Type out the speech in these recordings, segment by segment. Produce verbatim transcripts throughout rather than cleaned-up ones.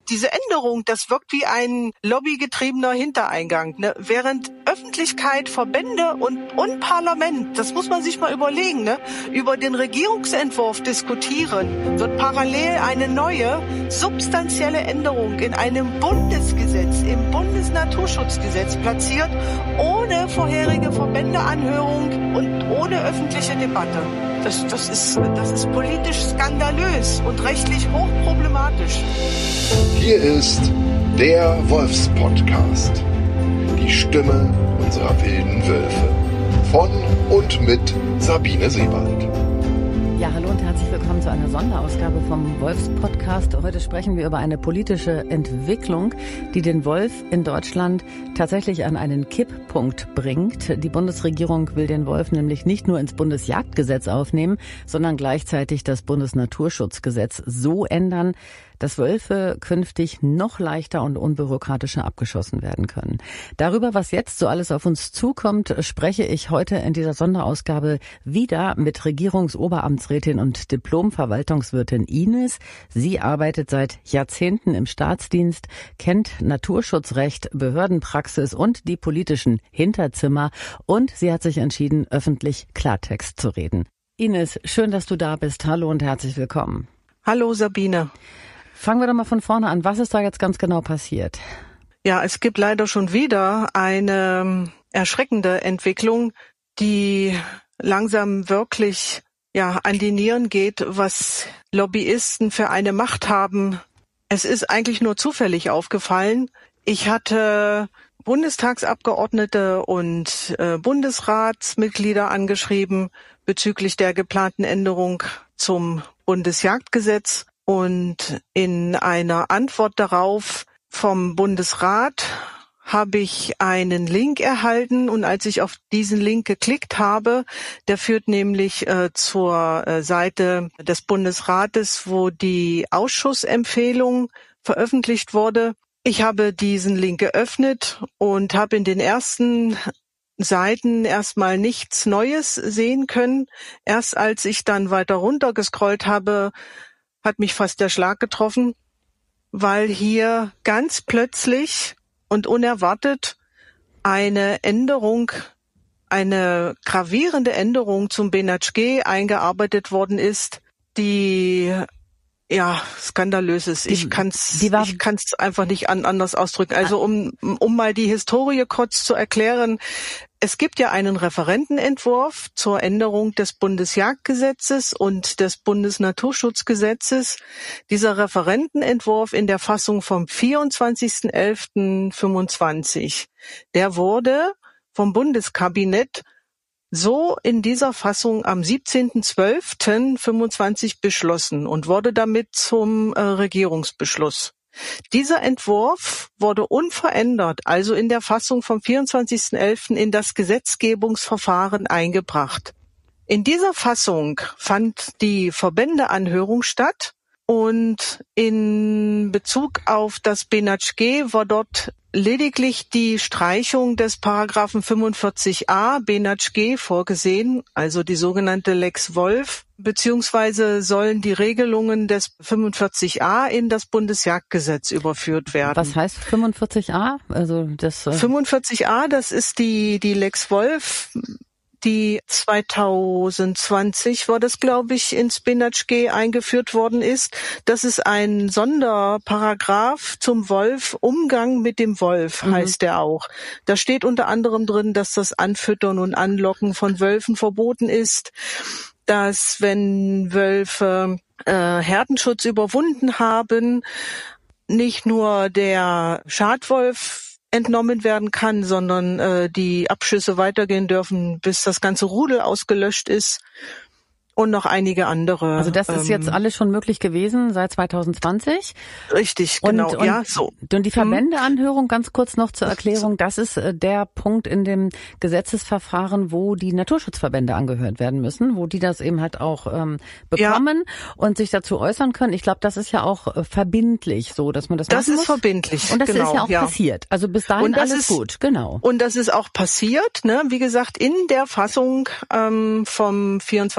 diese Änderung, das wirkt wie ein lobbygetriebener Hintereingang. Ne? Während Öffentlichkeit, Verbände und, und Parlament, das muss man sich mal überlegen, ne? über den Regierungsentwurf diskutieren, wird parallel eine neue, substanzielle Änderung in einem Bundesgesetz, im Bundesnaturschutzgesetz platziert, ohne vorherige Verbändeanhörung und ohne öffentliche Debatte. Das, das ist, das ist politisch skandalös und rechtlich hochproblematisch. Hier ist der Wolfspodcast. Die Stimme unserer wilden Wölfe. Von und mit Sabine Sebald. Ja, hallo und herzlich willkommen zu einer Sonderausgabe vom Wolfspodcast. Heute sprechen wir über eine politische Entwicklung, die den Wolf in Deutschland tatsächlich an einen Kipppunkt bringt. Die Bundesregierung will den Wolf nämlich nicht nur ins Bundesjagdgesetz aufnehmen, sondern gleichzeitig das Bundesnaturschutzgesetz so ändern, dass Wölfe künftig noch leichter und unbürokratischer abgeschossen werden können. Darüber, was jetzt so alles auf uns zukommt, spreche ich heute in dieser Sonderausgabe wieder mit Regierungsoberamtsrätin und Diplom-Verwaltungswirtin Ines. Sie arbeitet seit Jahrzehnten im Staatsdienst, kennt Naturschutzrecht, Behördenpraxis und die politischen Hinterzimmer und sie hat sich entschieden, öffentlich Klartext zu reden. Ines, schön, dass du da bist. Hallo und herzlich willkommen. Hallo Sabine. Fangen wir doch mal von vorne an. Was ist da jetzt ganz genau passiert? Ja, es gibt leider schon wieder eine erschreckende Entwicklung, die langsam wirklich ja an die Nieren geht, was Lobbyisten für eine Macht haben. Es ist eigentlich nur zufällig aufgefallen. Ich hatte Bundestagsabgeordnete und äh, Bundesratsmitglieder angeschrieben bezüglich der geplanten Änderung zum Bundesjagdgesetz. Und in einer Antwort darauf vom Bundesrat habe ich einen Link erhalten. Und als ich auf diesen Link geklickt habe, der führt nämlich äh, zur äh, Seite des Bundesrates, wo die Ausschussempfehlung veröffentlicht wurde. Ich habe diesen Link geöffnet und habe in den ersten Seiten erstmal nichts Neues sehen können. Erst als ich dann weiter runter gescrollt habe, hat mich fast der Schlag getroffen, weil hier ganz plötzlich und unerwartet eine Änderung, eine gravierende Änderung zum B N H G eingearbeitet worden ist, die ja skandalös ist. Die, ich kann's, die war, ich kann's einfach nicht an, anders ausdrücken. Also um um mal die Historie kurz zu erklären. Es gibt ja einen Referentenentwurf zur Änderung des Bundesjagdgesetzes und des Bundesnaturschutzgesetzes. Dieser Referentenentwurf in der Fassung vom vierundzwanzigsten elften fünfundzwanzig, der wurde vom Bundeskabinett so in dieser Fassung am siebzehnten zwölften fünfundzwanzig beschlossen und wurde damit zum äh, Regierungsbeschluss. Dieser Entwurf wurde unverändert, also in der Fassung vom vierundzwanzigsten elften in das Gesetzgebungsverfahren eingebracht. In dieser Fassung fand die Verbändeanhörung statt und in Bezug auf das B N H G war dort lediglich die Streichung des Paragraphen fünfundvierzig a B N H G vorgesehen, also die sogenannte Lex Wolf, beziehungsweise sollen die Regelungen des fünfundvierzig a in das Bundesjagdgesetz überführt werden. Was heißt fünfundvierzig a? Also das äh fünfundvierzig a, das ist die die Lex Wolf, die zweitausendzwanzig war das, glaube ich, ins B N H G eingeführt worden ist. Das ist ein Sonderparagraph zum Wolf, Umgang mit dem Wolf mhm. heißt der auch. Da steht unter anderem drin, dass das Anfüttern und Anlocken von Wölfen verboten ist, dass wenn Wölfe äh, Herdenschutz überwunden haben, nicht nur der Schadwolf entnommen werden kann, sondern äh, die Abschüsse weitergehen dürfen, bis das ganze Rudel ausgelöscht ist und noch einige andere. Also das ist ähm, jetzt alles schon möglich gewesen seit zweitausendzwanzig? Richtig, genau, und, und, ja, so. Und die Verbändeanhörung, ganz kurz noch zur Erklärung, das ist äh, der Punkt in dem Gesetzesverfahren, wo die Naturschutzverbände angehört werden müssen, wo die das eben halt auch ähm, bekommen ja. und sich dazu äußern können. Ich glaube, das ist ja auch äh, verbindlich so, dass man das Das machen ist muss. verbindlich, Und das genau, ist ja auch ja. passiert. Also bis dahin alles ist, gut, genau. Und das ist auch passiert, ne? Wie gesagt, in der Fassung ähm, vom vierundzwanzigsten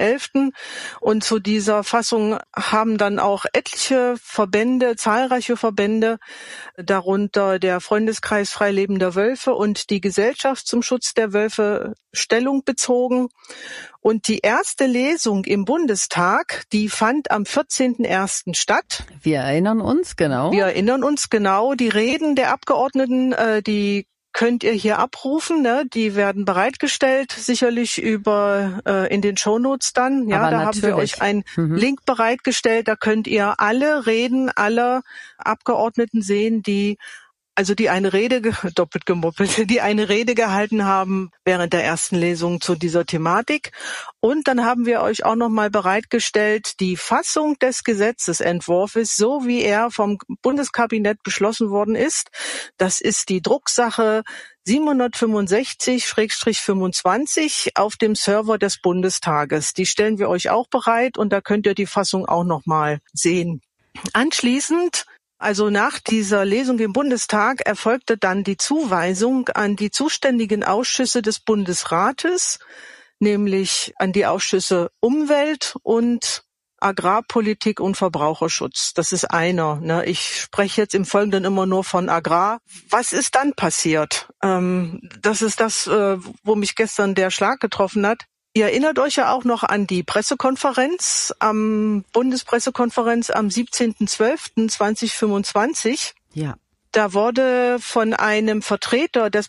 elften Und zu dieser Fassung haben dann auch etliche Verbände, zahlreiche Verbände, darunter der Freundeskreis Freilebender Wölfe und die Gesellschaft zum Schutz der Wölfe, Stellung bezogen. Und die erste Lesung im Bundestag, die fand am vierzehnten ersten statt. Wir erinnern uns, genau. Wir erinnern uns, genau. Die Reden der Abgeordneten, äh, die könnt ihr hier abrufen, ne? Die werden bereitgestellt, sicherlich über äh, in den Shownotes dann. Ja, Aber da natürlich. haben wir euch einen mhm. Link bereitgestellt. Da könnt ihr alle Reden aller Abgeordneten sehen, die Also die eine Rede, doppelt gemoppelt, die eine Rede gehalten haben während der ersten Lesung zu dieser Thematik. Und dann haben wir euch auch nochmal bereitgestellt die Fassung des Gesetzesentwurfs, so wie er vom Bundeskabinett beschlossen worden ist. Das ist die Drucksache siebenhundertfünfundsechzig fünfundzwanzig auf dem Server des Bundestages. Die stellen wir euch auch bereit und da könnt ihr die Fassung auch nochmal sehen. Anschließend Also nach dieser Lesung im Bundestag erfolgte dann die Zuweisung an die zuständigen Ausschüsse des Bundesrates, nämlich an die Ausschüsse Umwelt und Agrarpolitik und Verbraucherschutz. Das ist einer. Ne? Ich spreche jetzt im Folgenden immer nur von Agrar. Was ist dann passiert? Ähm, das ist das, äh, wo mich gestern der Schlag getroffen hat. Ihr erinnert euch ja auch noch an die Pressekonferenz, am Bundespressekonferenz am siebzehnten zwölften zweitausendfünfundzwanzig. Ja. Da wurde von einem Vertreter des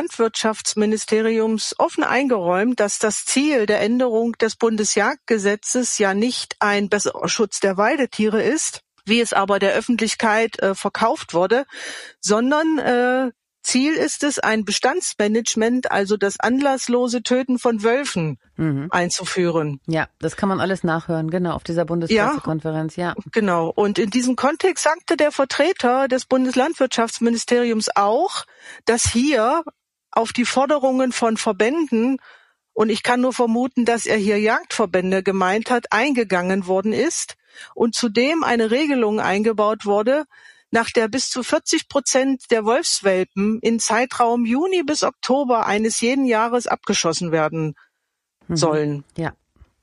Bundeslandwirtschaftsministeriums offen eingeräumt, dass das Ziel der Änderung des Bundesjagdgesetzes ja nicht ein besserer Schutz der Weidetiere ist, wie es aber der Öffentlichkeit äh, verkauft wurde, sondern äh, Ziel ist es, ein Bestandsmanagement, also das anlasslose Töten von Wölfen mhm. einzuführen. Ja, das kann man alles nachhören, genau, auf dieser Bundespressekonferenz, ja. ja. Genau. Und in diesem Kontext sagte der Vertreter des Bundeslandwirtschaftsministeriums auch, dass hier auf die Forderungen von Verbänden, und ich kann nur vermuten, dass er hier Jagdverbände gemeint hat, eingegangen worden ist und zudem eine Regelung eingebaut wurde, nach der bis zu vierzig Prozent der Wolfswelpen im Zeitraum Juni bis Oktober eines jeden Jahres abgeschossen werden mhm. sollen. Ja.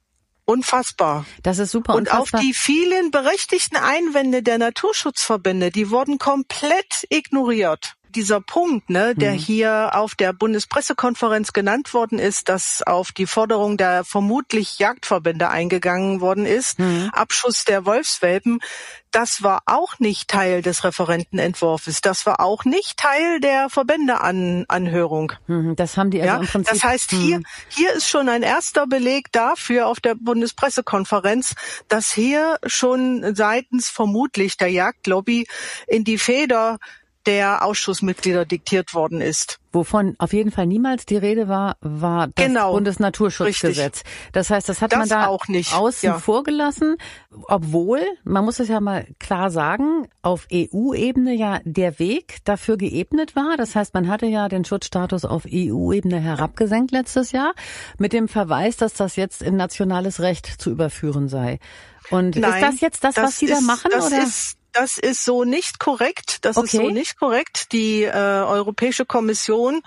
Unfassbar. Das ist super. Und unfassbar. Auf die vielen berechtigten Einwände der Naturschutzverbände, die wurden komplett ignoriert. Dieser Punkt, ne, der mhm. hier auf der Bundespressekonferenz genannt worden ist, dass auf die Forderung der vermutlich Jagdverbände eingegangen worden ist, mhm. Abschuss der Wolfswelpen, das war auch nicht Teil des Referentenentwurfs. Das war auch nicht Teil der Verbändeanhörung. Mhm, das haben die also ja, im Prinzip. Das heißt, hier, hier ist schon ein erster Beleg dafür auf der Bundespressekonferenz, dass hier schon seitens vermutlich der Jagdlobby in die Feder der Ausschussmitglieder diktiert worden ist. Wovon auf jeden Fall niemals die Rede war, war das genau, Bundesnaturschutzgesetz. Richtig. Das heißt, das hat das man da auch nicht. außen ja. vor gelassen, obwohl, man muss es ja mal klar sagen, auf E U-Ebene ja der Weg dafür geebnet war. Das heißt, man hatte ja den Schutzstatus auf E U-Ebene herabgesenkt letztes Jahr, mit dem Verweis, dass das jetzt in nationales Recht zu überführen sei. Und Nein, ist das jetzt das, das was Sie ist, da machen? Das oder? Ist Das ist so nicht korrekt. Das okay. ist so nicht korrekt. Die äh, Europäische Kommission,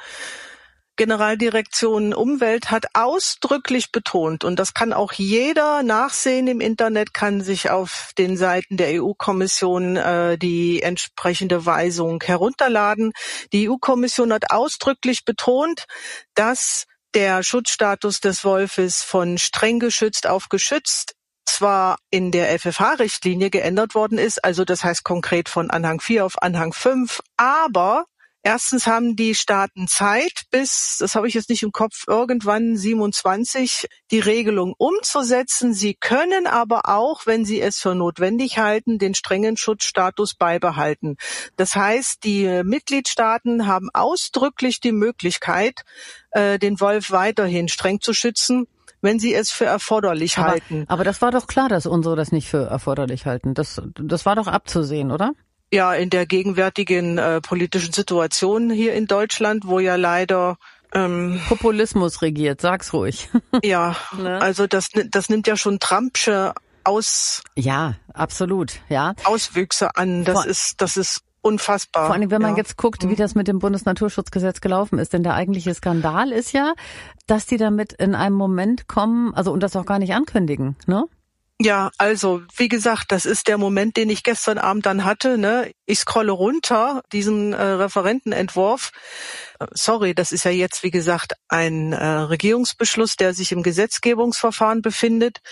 Generaldirektion Umwelt, hat ausdrücklich betont, und das kann auch jeder nachsehen im Internet, kann sich auf den Seiten der E U-Kommission äh, die entsprechende Weisung herunterladen. Die E U-Kommission hat ausdrücklich betont, dass der Schutzstatus des Wolfes von streng geschützt auf geschützt zwar in der F F H-Richtlinie geändert worden ist, also das heißt konkret von Anhang vier auf Anhang fünf, aber erstens haben die Staaten Zeit bis, das habe ich jetzt nicht im Kopf, irgendwann siebenundzwanzig die Regelung umzusetzen. Sie können aber auch, wenn sie es für notwendig halten, den strengen Schutzstatus beibehalten. Das heißt, die Mitgliedstaaten haben ausdrücklich die Möglichkeit, den Wolf weiterhin streng zu schützen, wenn sie es für erforderlich aber, halten. Aber das war doch klar, dass unsere das nicht für erforderlich halten. Das, das war doch abzusehen, oder? Ja, in der gegenwärtigen äh, politischen Situation hier in Deutschland, wo ja leider ähm, Populismus regiert, sag's ruhig. ja, ne? also das, das nimmt ja schon Trumpsche Aus ja, absolut, ja. Auswüchse an. Das Vor- ist, das ist unfassbar. Vor allem, wenn man ja. jetzt guckt, wie das mit dem Bundesnaturschutzgesetz gelaufen ist. Denn der eigentliche Skandal ist ja, dass die damit in einem Moment kommen, also und das auch gar nicht ankündigen, ne? Ja, also wie gesagt, das ist der Moment, den ich gestern Abend dann hatte. Ne? Ich scrolle runter, diesen äh, Referentenentwurf. Sorry, das ist ja jetzt, wie gesagt, ein äh, Regierungsbeschluss, der sich im Gesetzgebungsverfahren befindet.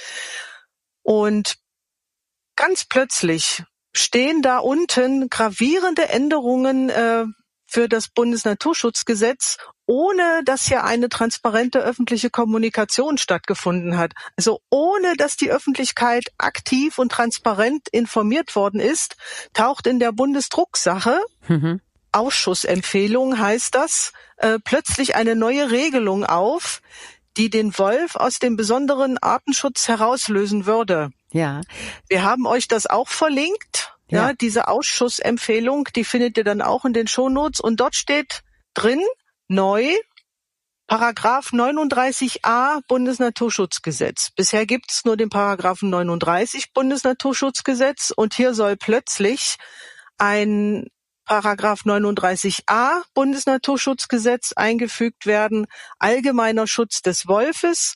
Und ganz plötzlich stehen da unten gravierende Änderungen äh, für das Bundesnaturschutzgesetz, ohne dass ja eine transparente öffentliche Kommunikation stattgefunden hat. Also ohne dass die Öffentlichkeit aktiv und transparent informiert worden ist, taucht in der Bundesdrucksache, mhm. Ausschussempfehlung heißt das, äh, plötzlich eine neue Regelung auf, die den Wolf aus dem besonderen Artenschutz herauslösen würde. Ja. Wir haben euch das auch verlinkt. Ja, ja, diese Ausschussempfehlung, die findet ihr dann auch in den Shownotes. Und dort steht drin, neu, Paragraph neununddreißig a Bundesnaturschutzgesetz. Bisher gibt es nur den Paragraphen neununddreißig Bundesnaturschutzgesetz und hier soll plötzlich ein Paragraph neununddreißig a Bundesnaturschutzgesetz eingefügt werden, allgemeiner Schutz des Wolfes.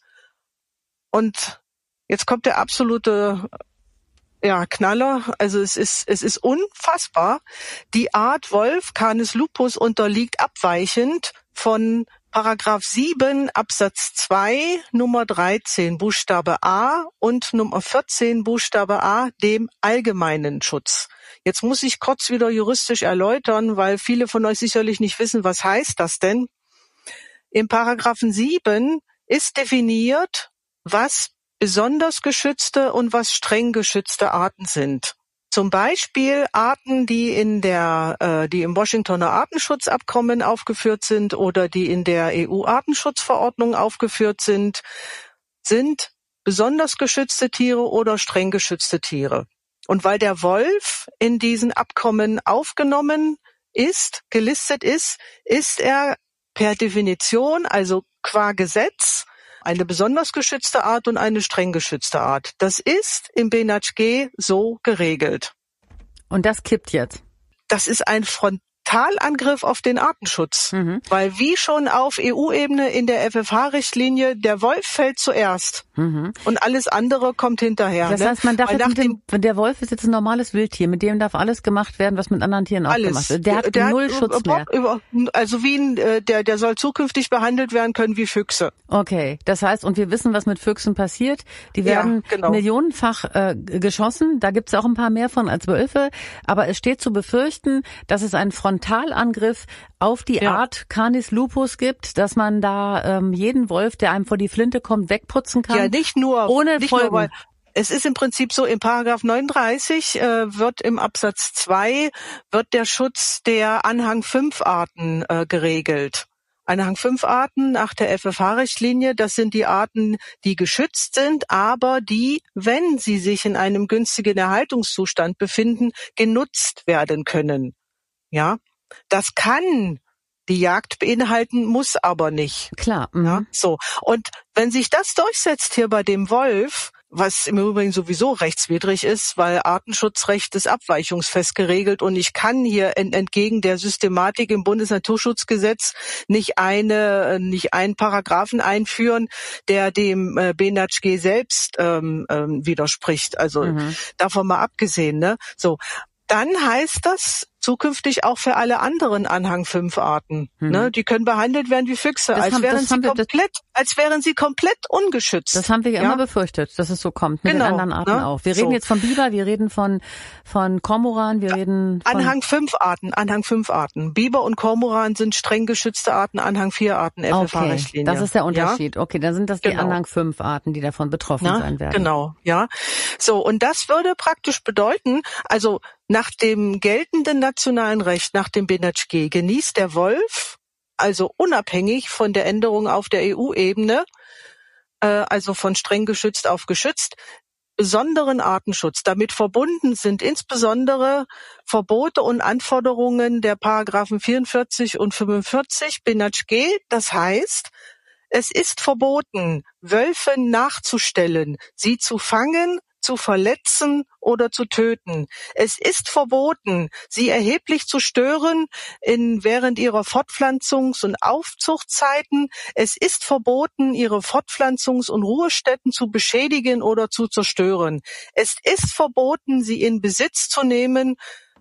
Und jetzt kommt der absolute Ja, Knaller. Also es ist es ist unfassbar. Die Art Wolf, Canis lupus, unterliegt abweichend von Paragraph sieben Absatz zwei Nummer dreizehn Buchstabe a und Nummer vierzehn Buchstabe a dem allgemeinen Schutz. Jetzt muss ich kurz wieder juristisch erläutern, weil viele von euch sicherlich nicht wissen, was heißt das denn? Im Paragraphen sieben ist definiert, was besonders geschützte und was streng geschützte Arten sind. Zum Beispiel Arten, die in der, äh, die im Washingtoner Artenschutzabkommen aufgeführt sind oder die in der E U-Artenschutzverordnung aufgeführt sind, sind besonders geschützte Tiere oder streng geschützte Tiere. Und weil der Wolf in diesen Abkommen aufgenommen ist, gelistet ist, ist er per Definition, also qua Gesetz, eine besonders geschützte Art und eine streng geschützte Art. Das ist im B N H G so geregelt. Und das kippt jetzt? Das ist ein Frontalangriff auf den Artenschutz. Mhm. Weil wie schon auf E U-Ebene in der F F H-Richtlinie, der Wolf fällt zuerst. Mhm. Und alles andere kommt hinterher. Das heißt, man darf jetzt mit dem, der Wolf ist jetzt ein normales Wildtier, mit dem darf alles gemacht werden, was mit anderen Tieren auch alles. gemacht wird. Der hat der null hat, Schutz mehr. Also wie ein, der, der soll zukünftig behandelt werden können wie Füchse. Okay, das heißt, und wir wissen, was mit Füchsen passiert. Die werden ja, genau. millionenfach äh, geschossen. Da gibt's auch ein paar mehr von als Wölfe. Aber es steht zu befürchten, dass es einen Frontalangriff auf die ja. Art Canis lupus gibt, dass man da ähm, jeden Wolf, der einem vor die Flinte kommt, wegputzen kann. Ja, nicht nur. Ohne nicht Folgen. Nur, weil es ist im Prinzip so, im Paragraph neununddreißig äh, wird im Absatz zwei wird der Schutz der Anhang fünf Arten äh, geregelt. Anhang fünf Arten nach der F F H-Richtlinie, das sind die Arten, die geschützt sind, aber die, wenn sie sich in einem günstigen Erhaltungszustand befinden, genutzt werden können. Ja, das kann die Jagd beinhalten, muss aber nicht. Klar. Mhm. Ja, so. Und wenn sich das durchsetzt hier bei dem Wolf, was im Übrigen sowieso rechtswidrig ist, weil Artenschutzrecht ist abweichungsfest geregelt und ich kann hier ent- entgegen der Systematik im Bundesnaturschutzgesetz nicht eine, nicht einen Paragraphen einführen, der dem äh, B N H G selbst ähm, ähm, widerspricht. Also mhm. davon mal abgesehen, ne? So. Dann heißt das zukünftig auch für alle anderen Anhang fünf Arten. Hm. Ne, die können behandelt werden wie Füchse, das als haben, wären sie wir, komplett, als wären sie komplett ungeschützt. Das haben wir ja immer befürchtet, dass es so kommt mit genau, den anderen Arten ne? auch. Wir so. reden jetzt von Biber, wir reden von von Kormoran, wir reden von Anhang fünf Arten, Anhang fünf Arten. Biber und Kormoran sind streng geschützte Arten, Anhang vier Arten F F H-Richtlinie. Okay, das ist der Unterschied. Ja? Okay, dann sind das die genau. Anhang fünf Arten, die davon betroffen Na, sein werden. Genau, ja. So, und das würde praktisch bedeuten, also nach dem geltenden nationalen Recht, nach dem B N H G, genießt der Wolf, also unabhängig von der Änderung auf der E U-Ebene, äh, also von streng geschützt auf geschützt, besonderen Artenschutz. Damit verbunden sind insbesondere Verbote und Anforderungen der Paragraphen vierundvierzig und fünfundvierzig B N H G. Das heißt, es ist verboten, Wölfe nachzustellen, sie zu fangen, zu verletzen oder zu töten. Es ist verboten, sie erheblich zu stören in während ihrer Fortpflanzungs- und Aufzuchtzeiten. Es ist verboten, ihre Fortpflanzungs- und Ruhestätten zu beschädigen oder zu zerstören. Es ist verboten, sie in Besitz zu nehmen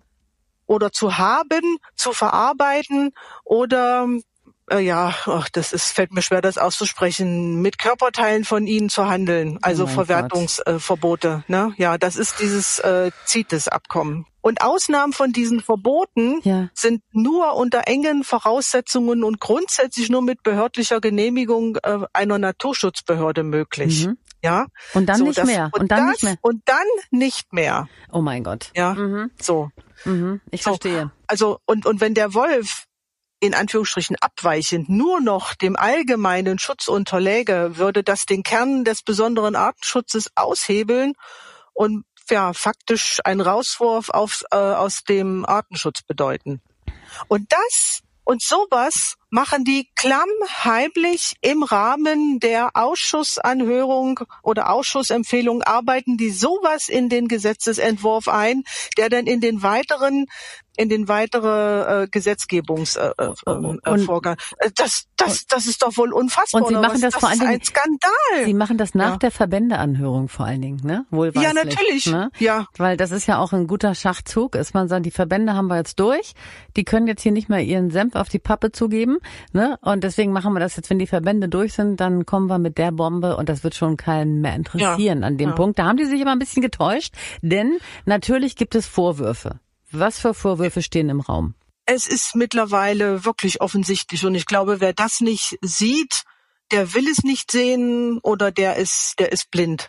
oder zu haben, zu verarbeiten oder äh, ja, ach, das ist fällt mir schwer, das auszusprechen, mit Körperteilen von ihnen zu handeln, also oh Verwertungsverbote. Äh, ne? Ja, das ist dieses äh, CITES-Abkommen. Und Ausnahmen von diesen Verboten ja. sind nur unter engen Voraussetzungen und grundsätzlich nur mit behördlicher Genehmigung äh, einer Naturschutzbehörde möglich. Mhm. Ja. Und dann so, nicht das, mehr. Und, und dann das, nicht mehr. Und dann nicht mehr. Oh mein Gott. Ja. Mhm. So. Mhm. Ich so. verstehe. Also und und wenn der Wolf in Anführungsstrichen abweichend nur noch dem allgemeinen Schutz unterläge, würde das den Kern des besonderen Artenschutzes aushebeln und ja faktisch einen Rauswurf auf, äh, aus dem Artenschutz bedeuten. Und das und sowas machen die klammheimlich im Rahmen der Ausschussanhörung oder Ausschussempfehlung, arbeiten die sowas in den Gesetzesentwurf ein, der dann in den weiteren in den weitere äh, Gesetzgebungsvorgang. Äh, äh, äh, das, das, das ist doch wohl unfassbar. Und Sie machen was? das, das vor allen Dingen. Ein Skandal. Sie machen das nach ja. der Verbändeanhörung vor allen Dingen, ne? Wohlweislich. Ja, natürlich. Ne? Ja. Weil das ist ja auch ein guter Schachzug, ist man sagt, die Verbände haben wir jetzt durch, die können jetzt hier nicht mehr ihren Senf auf die Pappe zugeben, ne? Und deswegen machen wir das jetzt, wenn die Verbände durch sind, dann kommen wir mit der Bombe und das wird schon keinen mehr interessieren ja. an dem ja. Punkt. Da haben die sich aber ein bisschen getäuscht, denn natürlich gibt es Vorwürfe. Was für Vorwürfe stehen im Raum? Es ist mittlerweile wirklich offensichtlich und ich glaube, wer das nicht sieht, der will es nicht sehen oder der ist, der ist blind.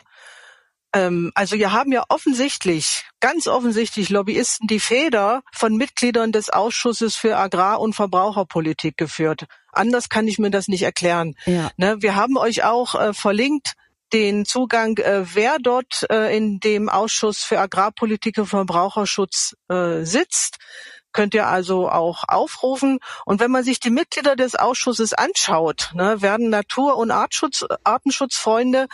Ähm, also wir haben ja offensichtlich, ganz offensichtlich Lobbyisten die Feder von Mitgliedern des Ausschusses für Agrar- und Verbraucherpolitik geführt. Anders kann ich mir das nicht erklären. Ja. Ne, wir haben euch auch äh, verlinkt, den Zugang, äh, wer dort äh, in dem Ausschuss für Agrarpolitik und Verbraucherschutz äh, sitzt, könnt ihr also auch aufrufen. Und wenn man sich die Mitglieder des Ausschusses anschaut, ne, werden Natur- und Artschutz, Artenschutzfreunde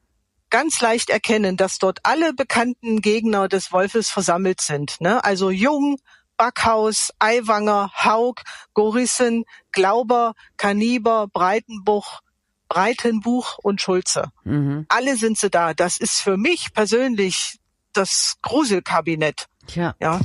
ganz leicht erkennen, dass dort alle bekannten Gegner des Wolfes versammelt sind. Ne? Also Jung, Backhaus, Aiwanger, Haug, Gorissen, Glauber, Kaniber, Breitenbuch, Breitenbuch und Schulze. Mhm. Alle sind sie da. Das ist für mich persönlich das Gruselkabinett. Tja. Ja.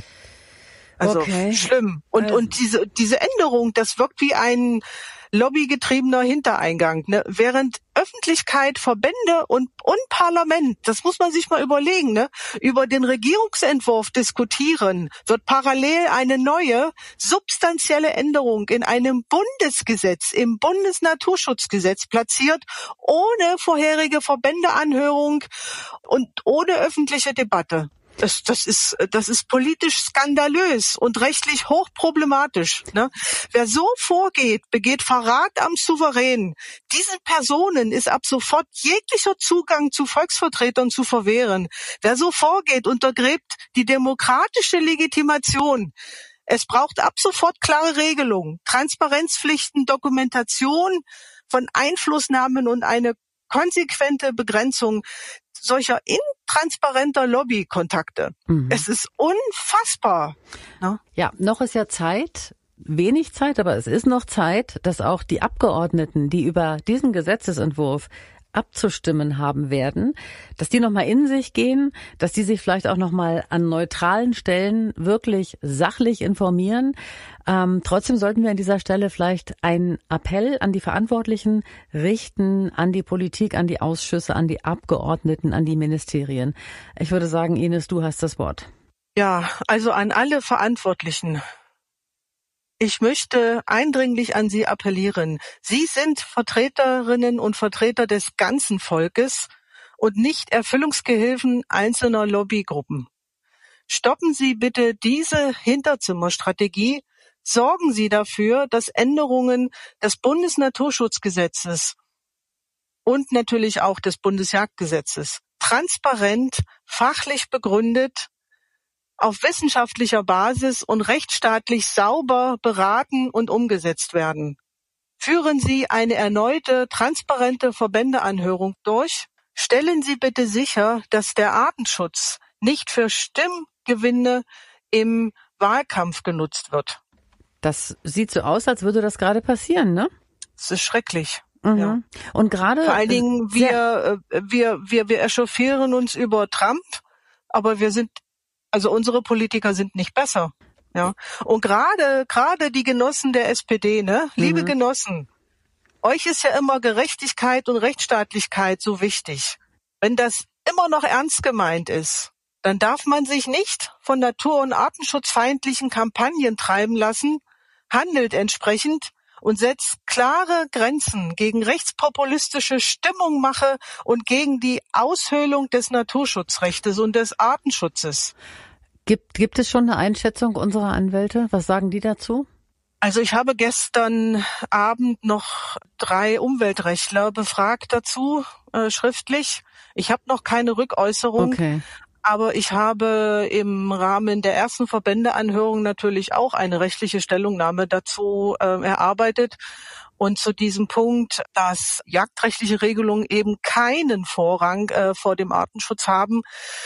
Also okay. schlimm. Und also. und diese diese Änderung, das wirkt wie ein lobbygetriebener Hintereingang. Ne? Während Öffentlichkeit, Verbände und, und Parlament, das muss man sich mal überlegen, ne? über den Regierungsentwurf diskutieren, wird parallel eine neue, substanzielle Änderung in einem Bundesgesetz, im Bundesnaturschutzgesetz platziert, ohne vorherige Verbändeanhörung und ohne öffentliche Debatte. Das, das ist, das ist politisch skandalös und rechtlich hochproblematisch. Ne? Wer so vorgeht, begeht Verrat am Souverän. Diesen Personen ist ab sofort jeglicher Zugang zu Volksvertretern zu verwehren. Wer so vorgeht, untergräbt die demokratische Legitimation. Es braucht ab sofort klare Regelungen, Transparenzpflichten, Dokumentation von Einflussnahmen und eine konsequente Begrenzung solcher intransparenter Lobbykontakte. Mhm. Es ist unfassbar. Ne? Ja, noch ist ja Zeit, wenig Zeit, aber es ist noch Zeit, dass auch die Abgeordneten, die über diesen Gesetzesentwurf abzustimmen haben werden, dass die nochmal in sich gehen, dass die sich vielleicht auch nochmal an neutralen Stellen wirklich sachlich informieren. Ähm, trotzdem sollten wir an dieser Stelle vielleicht einen Appell an die Verantwortlichen richten, an die Politik, an die Ausschüsse, an die Abgeordneten, an die Ministerien. Ich würde sagen, Ines, du hast das Wort. Ja, also an alle Verantwortlichen. Ich möchte eindringlich an Sie appellieren. Sie sind Vertreterinnen und Vertreter des ganzen Volkes und nicht Erfüllungsgehilfen einzelner Lobbygruppen. Stoppen Sie bitte diese Hinterzimmerstrategie. Sorgen Sie dafür, dass Änderungen des Bundesnaturschutzgesetzes und natürlich auch des Bundesjagdgesetzes transparent, fachlich begründet, auf wissenschaftlicher Basis und rechtsstaatlich sauber beraten und umgesetzt werden. Führen Sie eine erneute, transparente Verbändeanhörung durch. stellen Sie bitte sicher, dass der Artenschutz nicht für Stimmgewinne im Wahlkampf genutzt wird. Das sieht so aus, als würde das gerade passieren, ne? Das ist schrecklich. Mhm. Ja. Und gerade vor allen Dingen wir, wir, wir, wir echauffieren uns über Trump, aber wir sind, also unsere Politiker sind nicht besser. Ja. Und gerade, gerade die Genossen der S P D, ne? Mhm. Liebe Genossen, euch ist ja immer Gerechtigkeit und Rechtsstaatlichkeit so wichtig. Wenn das immer noch ernst gemeint ist, dann darf man sich nicht von natur- und artenschutzfeindlichen Kampagnen treiben lassen, handelt entsprechend und setzt klare Grenzen gegen rechtspopulistische Stimmungmache und gegen die Aushöhlung des Naturschutzrechtes und des Artenschutzes. Gibt, gibt es schon eine Einschätzung unserer Anwälte? Was sagen die dazu? Also ich habe gestern Abend noch drei Umweltrechtler befragt dazu, äh, schriftlich. Ich habe noch keine Rückäußerung. Okay. Aber ich habe im Rahmen der ersten Verbändeanhörung natürlich auch eine rechtliche Stellungnahme dazu äh, erarbeitet. Und zu diesem Punkt, dass jagdrechtliche Regelungen eben keinen Vorrang äh, vor dem Artenschutz haben,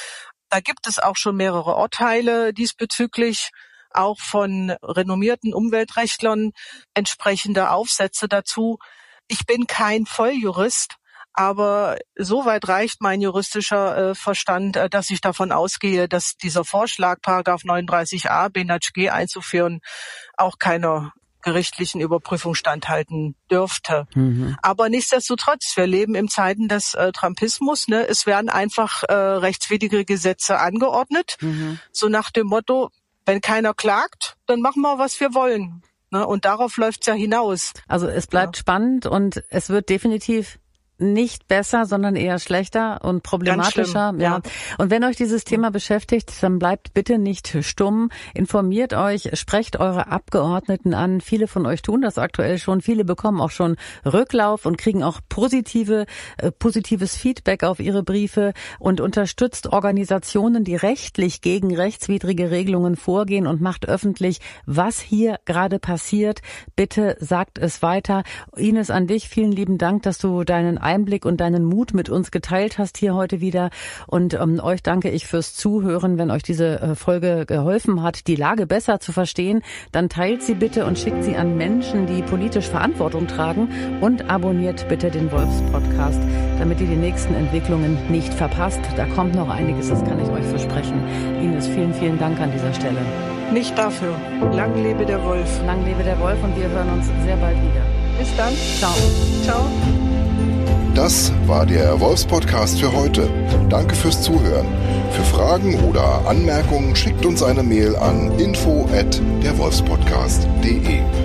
da gibt es auch schon mehrere Urteile diesbezüglich, auch von renommierten Umweltrechtlern, entsprechende Aufsätze dazu. Ich bin kein Volljurist, aber soweit reicht mein juristischer äh, Verstand, äh, dass ich davon ausgehe, dass dieser Vorschlag, Paragraph neununddreißig a B N H G einzuführen, auch keiner gerichtlichen Überprüfung standhalten dürfte. Mhm. Aber nichtsdestotrotz, wir leben in Zeiten des äh, Trumpismus. Ne? Es werden einfach äh, rechtswidrige Gesetze angeordnet, mhm. so nach dem Motto, wenn keiner klagt, dann machen wir, was wir wollen. Ne? Und darauf läuft's ja hinaus. Also es bleibt ja spannend und es wird definitiv nicht besser, sondern eher schlechter und problematischer. Schlimm, ja. ja. Und wenn euch dieses Thema beschäftigt, dann bleibt bitte nicht stumm. Informiert euch, sprecht eure Abgeordneten an. Viele von euch tun das aktuell schon. Viele bekommen auch schon Rücklauf und kriegen auch positive, äh, positives Feedback auf ihre Briefe und unterstützt Organisationen, die rechtlich gegen rechtswidrige Regelungen vorgehen und macht öffentlich, was hier gerade passiert. Bitte sagt es weiter. Ines, an dich vielen lieben Dank, dass du deinen Einblick und deinen Mut mit uns geteilt hast hier heute wieder. Und ähm, euch danke ich fürs Zuhören. Wenn euch diese äh, Folge geholfen hat, die Lage besser zu verstehen, dann teilt sie bitte und schickt sie an Menschen, die politisch Verantwortung tragen, und abonniert bitte den Wolfs-Podcast, damit ihr die nächsten Entwicklungen nicht verpasst. Da kommt noch einiges, das kann ich euch versprechen. Ines, vielen, vielen Dank an dieser Stelle. Nicht dafür. Lang lebe der Wolf. Lang lebe der Wolf und wir hören uns sehr bald wieder. Bis dann. Ciao. Ciao. Das war der Wolfs-Podcast für heute. Danke fürs Zuhören. Für Fragen oder Anmerkungen schickt uns eine Mail an info at der wolfspodcast punkt de.